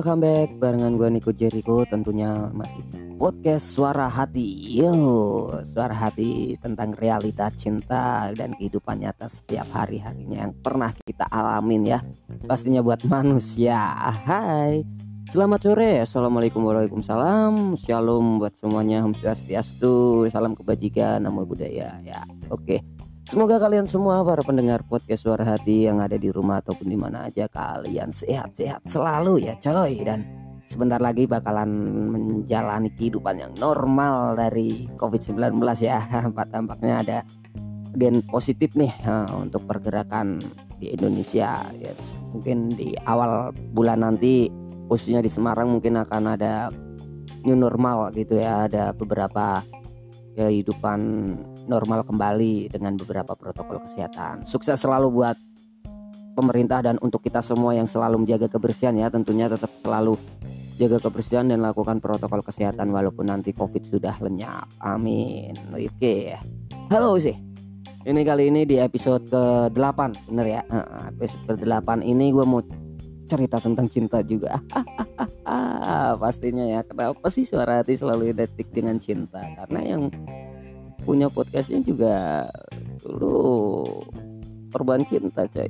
welcome back barengan gue Niko Jericho, tentunya masih podcast Suara Hati. Suara hati tentang realita cinta dan kehidupan nyata setiap hari-harinya yang pernah kita alamin ya. Pastinya buat manusia. Hai, selamat sore, assalamualaikum waalaikumsalam, shalom buat semuanya, om swastiastu, salam kebajikan, namo buddhaya ya. Oke. Semoga kalian semua para pendengar podcast Suara Hati yang ada di rumah ataupun di mana aja kalian sehat-sehat selalu ya coy. Dan sebentar lagi bakalan menjalani kehidupan yang normal dari COVID-19 ya. Tampaknya ada gen positif nih untuk pergerakan di Indonesia ya. Mungkin di awal bulan nanti khususnya di Semarang mungkin akan ada new normal gitu ya. Ada beberapa kehidupan normal kembali dengan beberapa protokol kesehatan. Sukses selalu buat pemerintah dan untuk kita semua yang selalu menjaga kebersihan ya. Tentunya tetap selalu jaga kebersihan dan lakukan protokol kesehatan walaupun nanti COVID sudah lenyap. Amin. Oke. Halo sih. Ini kali ini di episode ke-8, bener ya? Episode ke-8 ini gue mau cerita tentang cinta juga. Pastinya ya. Kenapa sih Suara Hati selalu identik dengan cinta? Karena yang punya podcastnya juga dulu korban cinta coy.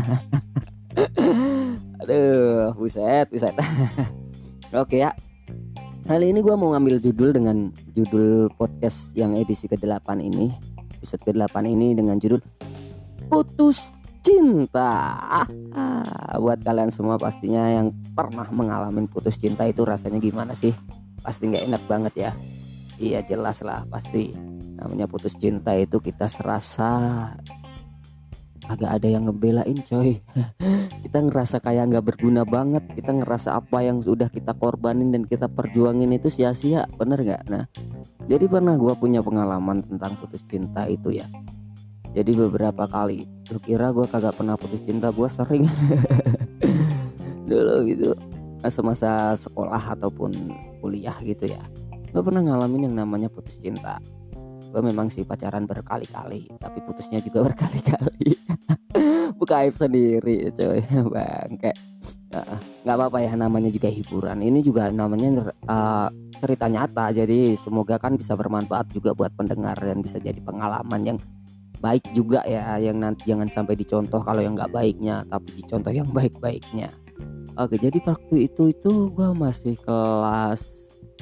Aduh, buset. Oke ya. Kali ini gue mau ngambil judul dengan judul podcast yang edisi ke-8 ini. Episode ke-8 ini dengan judul Putus Cinta. Buat kalian semua pastinya yang pernah mengalami putus cinta itu rasanya gimana sih? Pasti gak enak banget ya. Iya jelas lah pasti. Namanya putus cinta itu kita serasa agak ada yang ngebelain coy. Kita ngerasa kayak gak berguna banget. Kita ngerasa apa yang sudah kita korbanin dan kita perjuangin itu sia-sia. Bener gak? Nah, jadi pernah gue punya pengalaman tentang putus cinta itu ya. Jadi beberapa kali. Lu kira gue kagak pernah putus cinta? Gue sering. Dulu gitu masa-masa sekolah ataupun kuliah gitu ya. Gue pernah ngalamin yang namanya putus cinta. Gue memang sih pacaran berkali-kali, tapi putusnya juga berkali-kali. Buka aib sendiri coy. Bangke. Gak apa-apa ya, namanya juga hiburan. Ini juga namanya cerita nyata. Jadi semoga kan bisa bermanfaat juga buat pendengar dan bisa jadi pengalaman yang baik juga ya. Yang nanti jangan sampai dicontoh kalau yang gak baiknya, tapi dicontoh yang baik-baiknya. Oke, jadi waktu itu gue masih kelas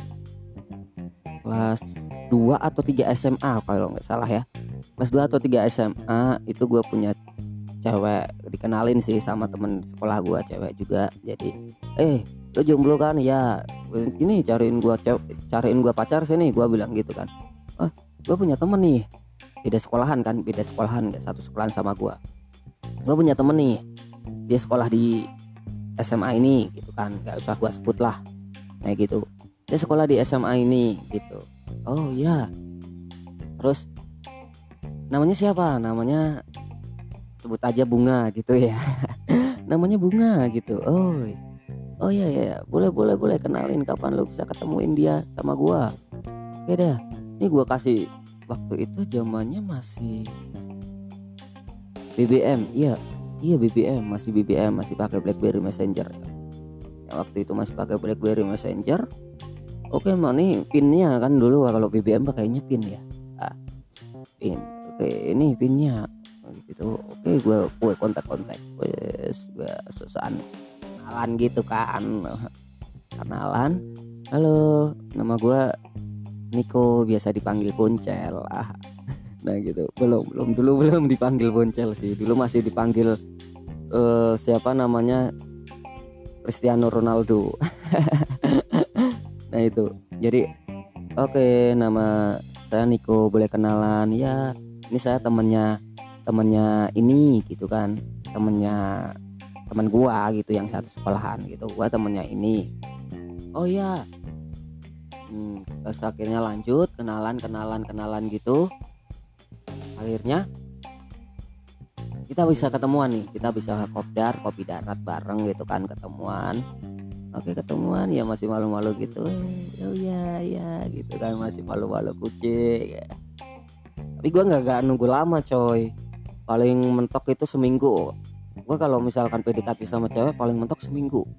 2 atau 3 SMA kalau nggak salah ya. Kelas 2 atau 3 SMA itu gue punya cewek, dikenalin sih sama temen sekolah gue cewek juga. Jadi lo jomblo kan? Ya ini cariin gue pacar sini, gue bilang gitu kan. Gue punya temen nih, beda sekolahan nggak satu sekolahan sama gue punya temen nih, dia sekolah di SMA ini gitu kan, nggak usah gue sebut lah kayak gitu. Dia sekolah di SMA ini gitu. Oh iya. Terus namanya siapa? Namanya sebut aja Bunga gitu ya. Namanya Bunga gitu. Oh iya. Boleh kenalin kapan lu bisa ketemuin dia sama gua. Oke dah. Ini gua kasih waktu itu zamannya masih BBM. Iya BBM, masih pakai BlackBerry Messenger. Ya, waktu itu masih pakai BlackBerry Messenger. Oke, nih pinnya kan dulu kalau BBM pakainya pin ya. Pin. Oke, ini pinnya gitu. Oke, gue kontak. Wes, gue sosokan kenalan gitu kan. Kenalan. Halo, nama gue Niko, biasa dipanggil Boncel. Nah gitu. Belum dipanggil Boncel sih. Dulu masih dipanggil siapa namanya? Cristiano Ronaldo. Nah itu, jadi oke, nama saya Niko, boleh kenalan ya. Ini saya temennya ini gitu kan, temen gua gitu yang satu sekolahan gitu. Gua temennya ini. Oh ya. Terus akhirnya lanjut kenalan gitu. Akhirnya kita bisa ketemuan nih, kita bisa kopi darat bareng gitu kan, ketemuan. Oke, ketemuan ya masih malu-malu gitu. Oh ya gitu kan, masih malu-malu kucing ya. Tapi gue nggak nunggu lama coy. Paling mentok itu seminggu. Gue kalau misalkan PDKT sama cewek paling mentok seminggu.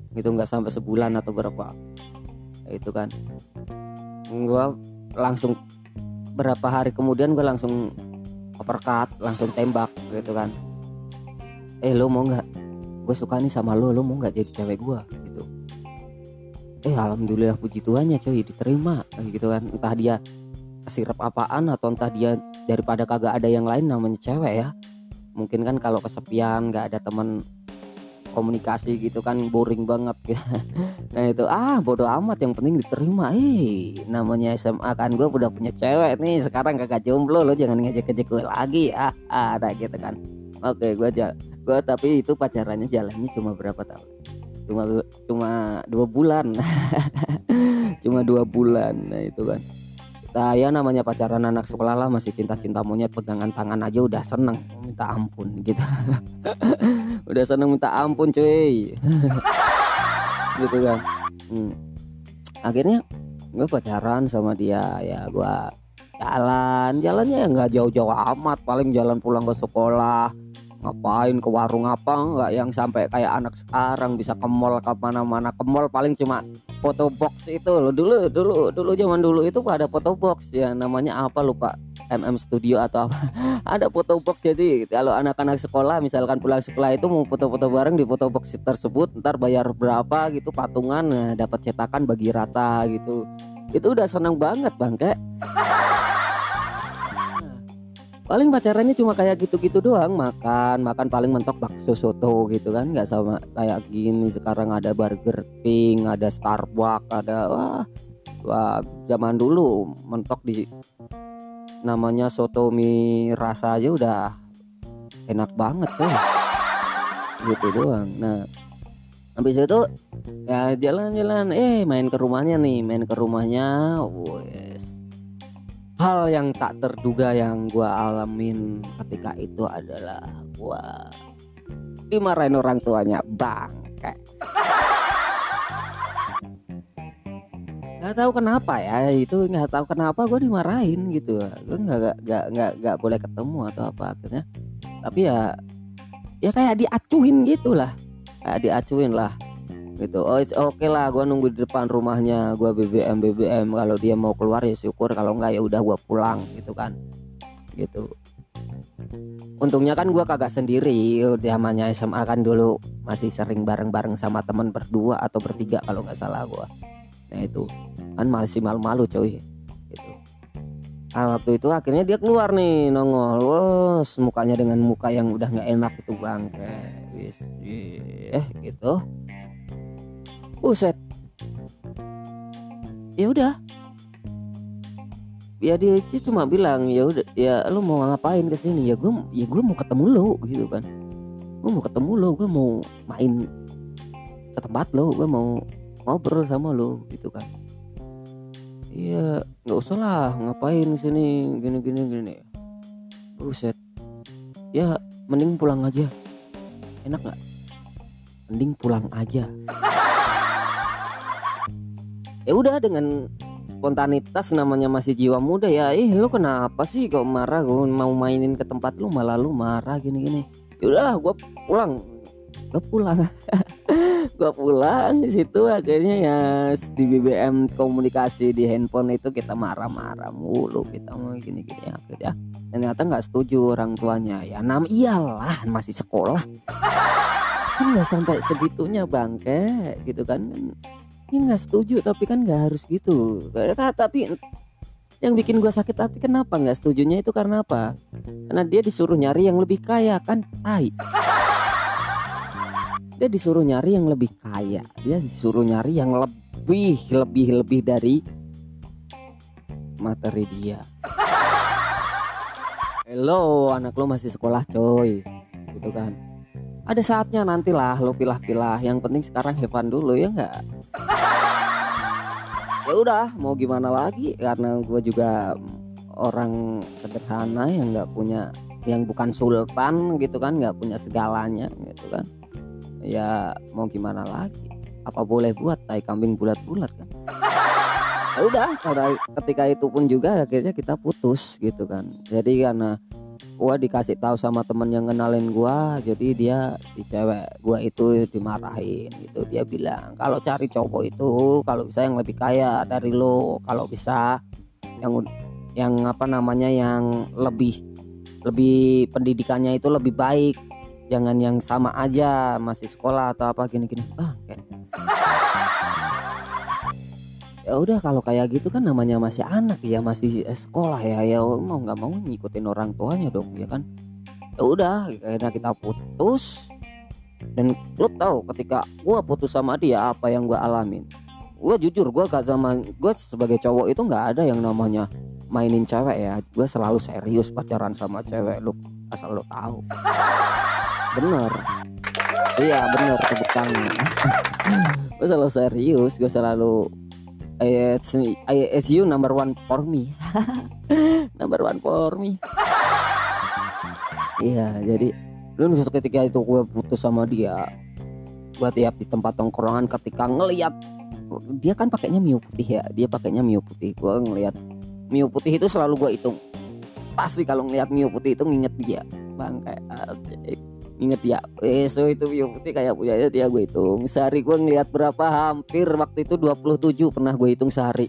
gitu, nggak sampai sebulan atau berapa. Itu kan gue langsung berapa hari kemudian gue langsung uppercut, langsung tembak gitu kan. Lo mau nggak, gue suka nih sama lo mau nggak jadi cewek gue gitu. Alhamdulillah puji Tuhan ya coy, diterima gitu kan. Entah dia kesirep apaan atau entah dia daripada kagak ada yang lain, namanya cewek ya. Mungkin kan kalau kesepian nggak ada teman komunikasi gitu kan, boring banget gitu. Nah itu bodo amat, yang penting diterima. Namanya SMA kan, gue udah punya cewek nih sekarang, kagak jomblo, lo jangan ngejek-ngejek gue lagi. Ada gitu kan. Oke, gue tapi itu pacarannya jalannya cuma berapa tahun? Cuma 2 bulan. Cuma 2 bulan. Nah itu kan. Ya namanya pacaran anak sekolah lah, masih cinta-cinta monyet, pegangan tangan aja udah seneng minta ampun gitu. Udah seneng minta ampun cuy. Gitu kan. Akhirnya gue pacaran sama dia, ya gue jalannya ya nggak jauh-jauh amat, paling jalan pulang ke sekolah, ngapain ke warung apa, nggak yang sampai kayak anak sekarang bisa ke mall, ke mana-mana. Ke mall paling cuma foto box itu loh. Dulu zaman dulu itu ada foto box ya, namanya apa lupa, Studio atau apa. Ada foto box, jadi kalau anak-anak sekolah misalkan pulang sekolah itu mau foto-foto bareng di foto box tersebut, ntar bayar berapa gitu patungan, dapat cetakan bagi rata gitu. Itu udah seneng banget bangke. Paling pacarannya cuma kayak gitu-gitu doang, makan paling mentok bakso soto gitu kan, nggak sama kayak gini sekarang ada Burger King, ada Starbucks, ada wah zaman dulu mentok di namanya soto mie rasa aja udah enak banget tuh, gitu doang. Nah habis itu ya jalan-jalan, main ke rumahnya, wes. Hal yang tak terduga yang gue alamin ketika itu adalah gue dimarahin orang tuanya bangke. Gak tahu kenapa ya, itu nggak tahu kenapa gue dimarahin gitu. Gue nggak boleh ketemu atau apa akhirnya. Tapi ya kayak diacuin gitulah, kayak diacuin lah. Gitu. It's okay lah, gue nunggu di depan rumahnya, gue BBM kalau dia mau keluar ya syukur, kalau enggak ya udah gue pulang gitu kan. Gitu. Untungnya kan gue kagak sendiri, zamannya SMA kan dulu masih sering bareng-bareng sama teman berdua atau bertiga kalau nggak salah gue. Nah itu kan masih malu-malu coy gitu. Nah, waktu itu akhirnya dia keluar nih nongol, mukanya dengan muka yang udah nggak enak itu bangke. Gitu. Buset. Ya udah. Ya dia cuma bilang, ya udah, ya lu mau ngapain ke sini? Ya gue mau ketemu lu gitu kan. Gue mau ketemu lu, gue mau main ke tempat lu, gue mau ngobrol sama lu gitu kan. Iya, enggak usah lah, ngapain sini gini. Buset. Ya mending pulang aja. Enak enggak? Mending pulang aja. Ya udah, dengan spontanitas namanya masih jiwa muda ya. Lu kenapa sih kok marah? Gue mau mainin ke tempat lu malah lu marah gini. Ya udahlah, gue pulang. Gue pulang di situ. Akhirnya ya di BBM komunikasi di handphone itu kita marah-marah mulu, kita mau gini akhirnya ternyata nggak setuju orang tuanya. Ya iyalah masih sekolah kan nggak sampai segitunya bangke gitu kan. Ya nggak setuju, tapi kan nggak harus gitu. Tapi yang bikin gue sakit hati kenapa nggak setujunya itu karena apa? Karena dia disuruh nyari yang lebih kaya kan, dia disuruh nyari yang lebih kaya, dia disuruh nyari yang lebih dari materi dia. Hello, anak lo masih sekolah coy, gitu kan. Ada saatnya nantilah lo pilah-pilah. Yang penting sekarang have fun dulu ya nggak? Ya udah, mau gimana lagi, karena gue juga orang sederhana yang nggak punya, yang bukan sultan gitu kan, nggak punya segalanya gitu kan. Ya mau gimana lagi, apa boleh buat, tai kambing bulat-bulat kan. Ya udah, ketika itu pun juga akhirnya kita putus gitu kan. Jadi karena gua dikasih tahu sama temen yang kenalin gua, jadi dia si cewek gua itu dimarahin gitu. Dia bilang kalau cari cowok itu kalau bisa yang lebih kaya dari lo, kalau bisa yang apa namanya yang lebih pendidikannya itu lebih baik, jangan yang sama aja masih sekolah atau apa gini-gini. Kayak ya udah kalau kayak gitu kan namanya masih anak ya, masih sekolah ya, mau nggak mau ngikutin orang tuanya dong ya kan. Ya udah akhirnya kita putus. Dan lo tahu ketika gua putus sama dia apa yang gua alamin? Gua jujur, gua sebagai cowok itu nggak ada yang namanya mainin cewek ya. Gua selalu serius pacaran sama cewek, lu asal lo tahu. Bener, iya bener, tepuk tangan. Gua selalu serius, gua selalu I you number one for me. Number one for me. Iya, jadi dulu ketika itu gue putus sama dia, gue tiap di tempat tongkrongan ketika ngelihat dia kan pakainya Mio putih ya, dia pakainya Mio putih, gue ngelihat Mio putih itu selalu gue hitung. Pasti kalau ngelihat Mio putih itu nginget dia, bang, kayak inget ya, so itu Mio putih kayak punya dia. Gue hitung sehari gue ngelihat berapa, hampir waktu itu 27 pernah gue hitung sehari,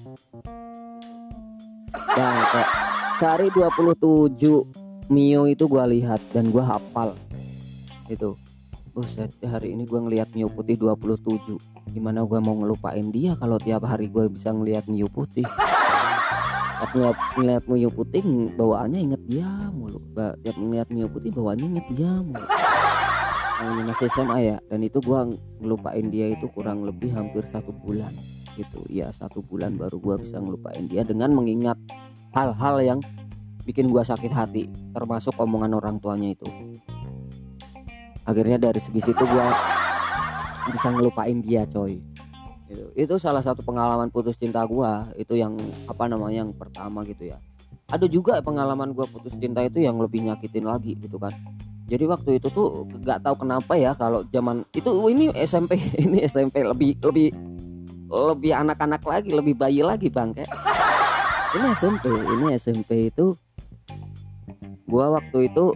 bang, kayak sehari 27 Mio itu gue lihat dan gue hafal itu. Buset, hari ini gue ngelihat Mio putih 27, gimana gue mau ngelupain dia kalau tiap hari gue bisa ngelihat Mio putih. Ngelihat Mio putih bawaannya inget dia mulu, tiap ngelihat Mio putih bawaannya inget dia mulu. Namanya masih SMA ya, dan itu gua ngelupain dia itu kurang lebih hampir 1 bulan gitu ya. 1 bulan baru gua bisa ngelupain dia dengan mengingat hal-hal yang bikin gua sakit hati, termasuk omongan orang tuanya itu. Akhirnya dari segi situ gua bisa ngelupain dia, coy. Itu salah satu pengalaman putus cinta gua, itu yang apa namanya yang pertama gitu ya. Ada juga pengalaman gua putus cinta itu yang lebih nyakitin lagi gitu kan. Jadi waktu itu tuh nggak tahu kenapa ya, kalau zaman itu ini SMP ini SMP lebih anak-anak lagi, lebih bayi lagi, bang, kayak ini SMP itu gua waktu itu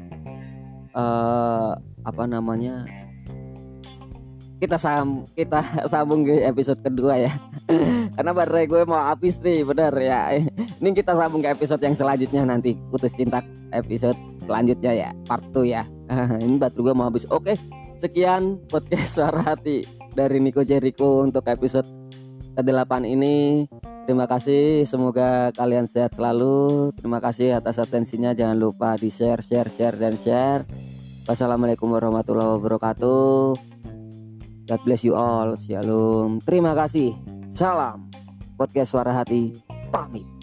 apa namanya, kita sambung ke episode kedua ya. Karena baterai gue mau habis nih, bener ya. Ini kita sambung ke episode yang selanjutnya nanti, putus cinta episode selanjutnya ya, part 2 ya. Ini baterai gue mau habis. Oke, sekian podcast Suara Hati dari Nico Jericho untuk episode ke-8 ini. Terima kasih, semoga kalian sehat selalu. Terima kasih atas atensinya. Jangan lupa di share dan share. Wassalamualaikum warahmatullahi wabarakatuh. God bless you all. Shalom. Terima kasih. Salam. Podcast Suara Hati pamit.